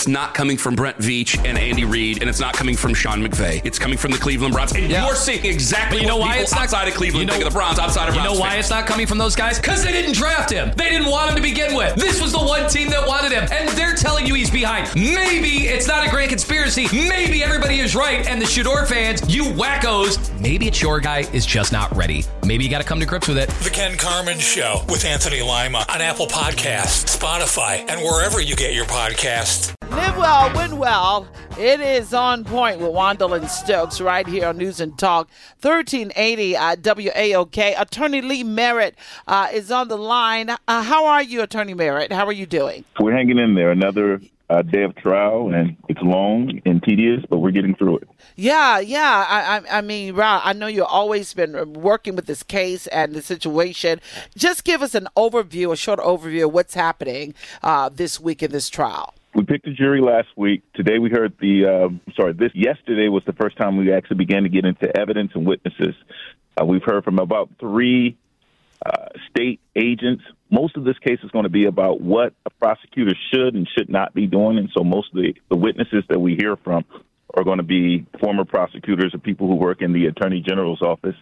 it's not coming from Brent Veach and Andy Reid, and it's not coming from Sean McVay. It's coming from the Cleveland Browns. And you're seeing exactly what people outside of Cleveland think of the Browns, outside of Browns. You know why it's not coming from those guys? Because they didn't draft him. They didn't want him to begin with. This was the one team that wanted him, and they're telling you he's behind. Maybe it's not a grand conspiracy. Maybe everybody is right, and the Shador fans, you wackos, maybe it's your guy is just not ready. Maybe you got to come to grips with it. The Ken Carman Show with Anthony Lima on Apple Podcasts, Spotify, and wherever you get your podcasts. Live well, win well. It is On Point with Wandel and Stokes right here on News and Talk 1380 WAOK. Attorney Lee Merritt is on the line. How are you, Attorney Merritt? How are you doing? We're hanging in there. Another day of trial, and it's long and tedious, but we're getting through it. Yeah. I mean, Rob, I know you've always been working with this case and the situation. Just give us an overview, a short overview of what's happening this week in this trial. We picked a jury last week. Today we heard yesterday was the first time we actually began to get into evidence and witnesses. We've heard from about 3 state agents. Most of this case is going to be about what a prosecutor should and should not be doing. And so most of the witnesses that we hear from are going to be former prosecutors or people who work in the Attorney General's office.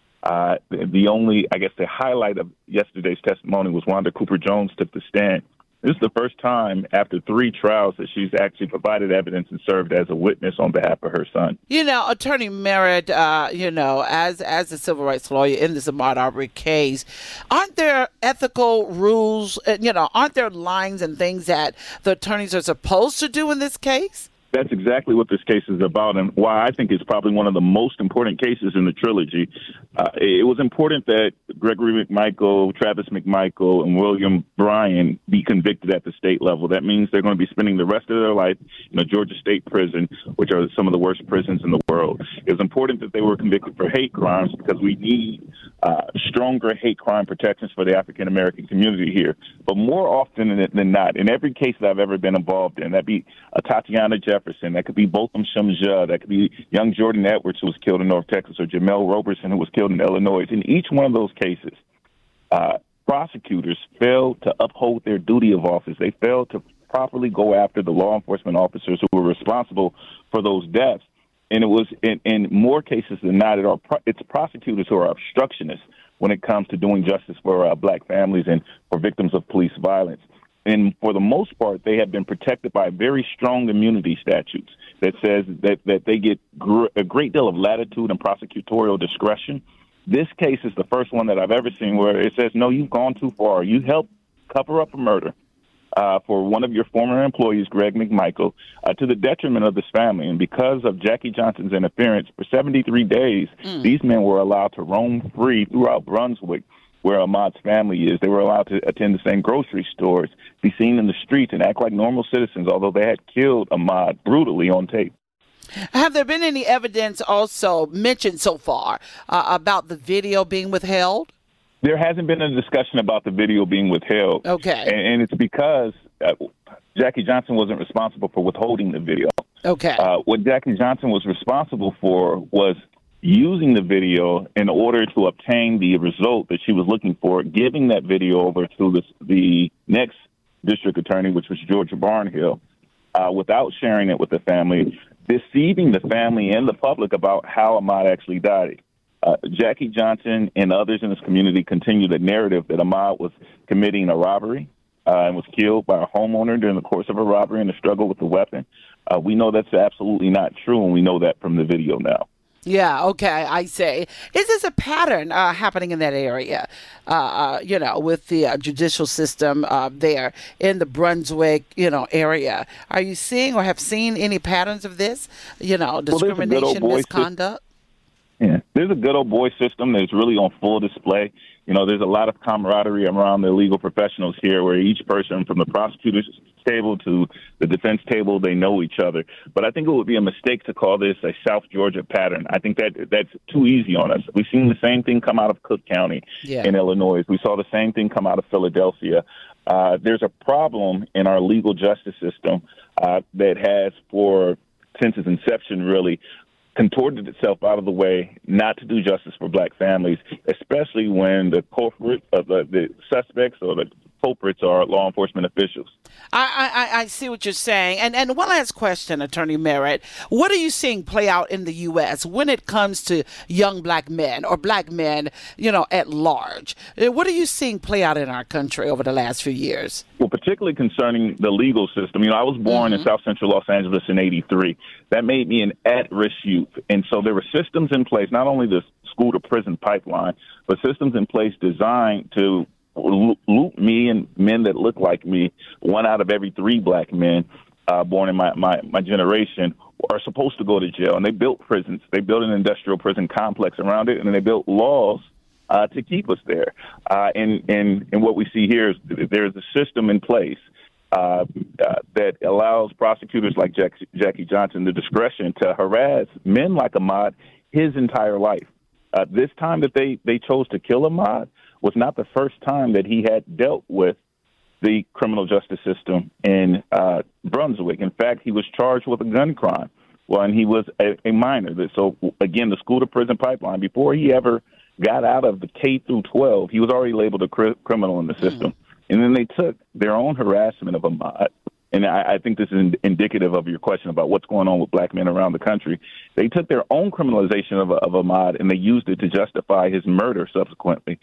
The highlight of yesterday's testimony was Wanda Cooper Jones took the stand. This is the first time after 3 trials that she's actually provided evidence and served as a witness on behalf of her son. You know, Attorney Merritt, as a civil rights lawyer in this Ahmaud Arbery case, aren't there ethical rules, aren't there lines and things that the attorneys are supposed to do in this case? That's exactly what this case is about, and why I think it's probably one of the most important cases in the trilogy. It was important that Gregory McMichael, Travis McMichael, and William Bryan be convicted at the state level. That means they're going to be spending the rest of their life in a Georgia State prison, which are some of the worst prisons in the world. It was important that they were convicted for hate crimes because we need stronger hate crime protections for the African-American community here. But more often than not, in every case that I've ever been involved in, that be Tatiana Jefferson, that could be Botham Shamja, that could be young Jordan Edwards, who was killed in North Texas, or Jamel Roberson, who was killed in Illinois. In each one of those cases, prosecutors failed to uphold their duty of office. They failed to properly go after the law enforcement officers who were responsible for those deaths. And it was, in more cases than not, it's prosecutors who are obstructionists when it comes to doing justice for black families and for victims of police violence. And for the most part, they have been protected by very strong immunity statutes that says that they get a great deal of latitude and prosecutorial discretion. This case is the first one that I've ever seen where it says, no, you've gone too far. You helped cover up a murder for one of your former employees, Greg McMichael, to the detriment of this family. And because of Jackie Johnson's interference, for 73 days, these men were allowed to roam free throughout Brunswick, where Ahmaud's family is. They were allowed to attend the same grocery stores, be seen in the streets, and act like normal citizens, although they had killed Ahmaud brutally on tape. Have there been any evidence also mentioned so far about the video being withheld? There hasn't been a discussion about the video being withheld. Okay. And it's because Jackie Johnson wasn't responsible for withholding the video. Okay. What Jackie Johnson was responsible for was using the video in order to obtain the result that she was looking for, giving that video over to the next district attorney, which was Georgia Barnhill, without sharing it with the family, deceiving the family and the public about how Ahmaud actually died. Jackie Johnson and others in this community continue the narrative that Ahmaud was committing a robbery and was killed by a homeowner during the course of a robbery and a struggle with the weapon. We know that's absolutely not true, and we know that from the video now. Yeah, okay, I see. Is this a pattern happening in that area, with the judicial system there in the Brunswick, area? Are you seeing or have seen any patterns of this, discrimination, misconduct? Yeah, there's a good old boy system that's really on full display. There's a lot of camaraderie around the legal professionals here where each person from the prosecutor's table to the defense table, they know each other. But I think it would be a mistake to call this a South Georgia pattern. I think that's too easy on us. We've seen the same thing come out of Cook County in Illinois. We saw the same thing come out of Philadelphia. There's a problem in our legal justice system that has, since its inception, really contorted itself out of the way not to do justice for black families, especially when the culprit, the suspects or the culprits are law enforcement officials. I see what you're saying. And one last question, Attorney Merritt. What are you seeing play out in the U.S. when it comes to young black men or black men, at large? What are you seeing play out in our country over the last few years? Well, particularly concerning the legal system. I was born in South Central Los Angeles in '83. That made me an at-risk youth. And so there were systems in place, not only the school-to-prison pipeline, but systems in place designed to loop me and men that look like me. 1 out of every 3 black men born in my generation are supposed to go to jail. And they built prisons. They built an industrial prison complex around it, and they built laws to keep us there. And what we see here is there's a system in place that allows prosecutors like Jackie Johnson the discretion to harass men like Ahmaud his entire life. This time that they chose to kill Ahmaud was not the first time that he had dealt with the criminal justice system in Brunswick. In fact, he was charged with a gun crime when he was a minor. So, again, the school-to-prison pipeline, before he ever got out of the K through 12, he was already labeled a criminal in the system. And then they took their own harassment of Ahmaud, and I think this is indicative of your question about what's going on with black men around the country. They took their own criminalization of Ahmaud, and they used it to justify his murder subsequently.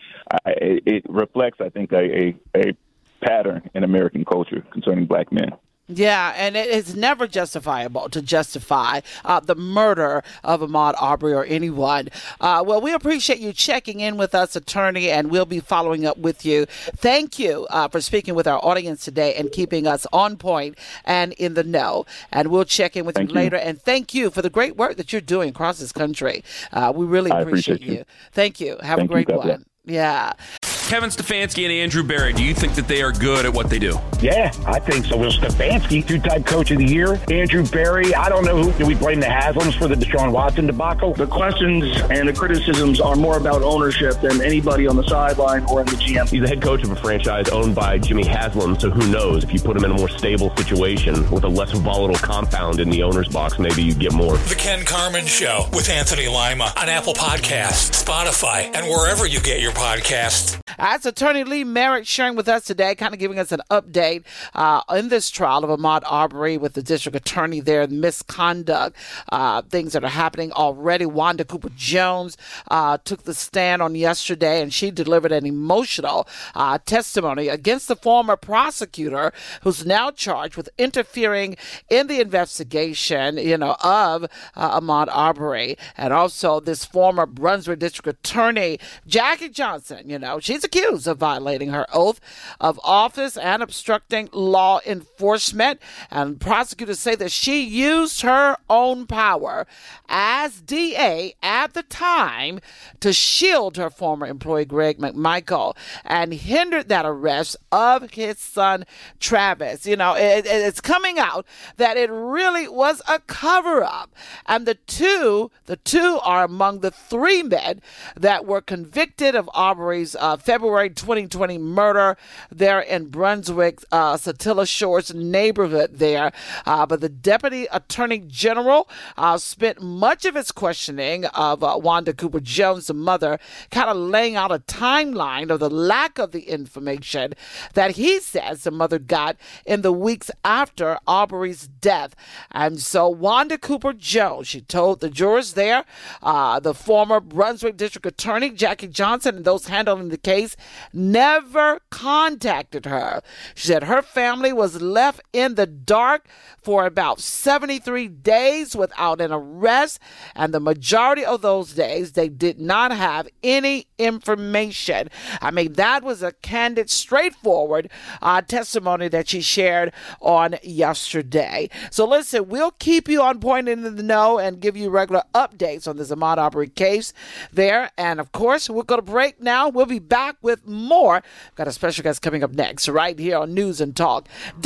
It reflects, I think, a pattern in American culture concerning black men. Yeah, and it is never justifiable to justify the murder of Ahmaud Arbery or anyone. Well, we appreciate you checking in with us, attorney, and we'll be following up with you. Thank you for speaking with our audience today and keeping us on point and in the know. And we'll check in with you later. And thank you for the great work that you're doing across this country. We really appreciate you. Thank you. Have a great one. Yeah. Kevin Stefanski and Andrew Berry, do you think that they are good at what they do? Yeah, I think so. Well, Stefanski, 2-time coach of the year. Andrew Berry, I don't know who. Do we blame the Haslams for the Deshaun Watson debacle? The questions and the criticisms are more about ownership than anybody on the sideline or in the GM. He's the head coach of a franchise owned by Jimmy Haslam, so who knows? If you put him in a more stable situation with a less volatile compound in the owner's box, maybe you get more. The Ken Carman Show with Anthony Lima on Apple Podcasts, Spotify, and wherever you get your podcasts. That's Attorney Lee Merritt sharing with us today, kind of giving us an update in this trial of Ahmaud Arbery with the district attorney there, misconduct, things that are happening already. Wanda Cooper Jones took the stand on yesterday, and she delivered an emotional testimony against the former prosecutor who's now charged with interfering in the investigation, of Ahmaud Arbery. And also this former Brunswick district attorney, Jackie Johnson, she's accused of violating her oath of office and obstructing law enforcement. And prosecutors say that she used her own power as DA at the time to shield her former employee, Greg McMichael, and hindered that arrest of his son, Travis. It's coming out that it really was a cover-up. And the two are among the 3 men that were convicted of Arbery's February 2020 murder there in Brunswick, Satilla Shores neighborhood there. But the Deputy Attorney General spent much of his questioning of Wanda Cooper Jones, the mother, kind of laying out a timeline of the lack of the information that he says the mother got in the weeks after Arbery's death. And so Wanda Cooper Jones, she told the jurors there, the former Brunswick District Attorney, Jackie Johnson, and those handling the case never contacted her. She said her family was left in the dark for about 73 days without an arrest, and the majority of those days they did not have any information. I mean, that was a candid, straightforward testimony that she shared on yesterday. So listen, we'll keep you on point and in the know and give you regular updates on this Ahmaud Arbery case there. And of course, we're going to break now. We'll be back with more. Got a special guest coming up next right here on News and Talk.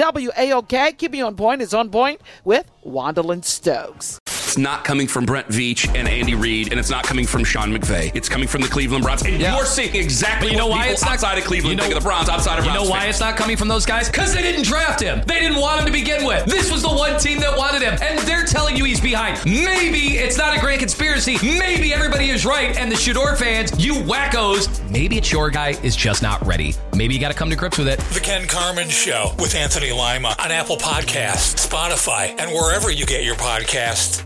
WAOK, keeping you on point, is On Point with Wandalyn Stokes. It's not coming from Brent Veach and Andy Reid, and it's not coming from Sean McVay. It's coming from the Cleveland Browns. And you're seeing exactly what people outside of Cleveland think of the Browns, outside of Browns. You know why it's not coming from those guys? Because they didn't draft him. They didn't want him to begin with. This was the one team that wanted him, and they're telling you he's behind. behind. Maybe it's not a grand conspiracy. Maybe everybody is right. And the Shador fans, you wackos, maybe it's your guy is just not ready. Maybe you got to come to grips with it. The Ken Carman Show with Anthony Lima on Apple Podcasts, Spotify, and wherever you get your podcasts.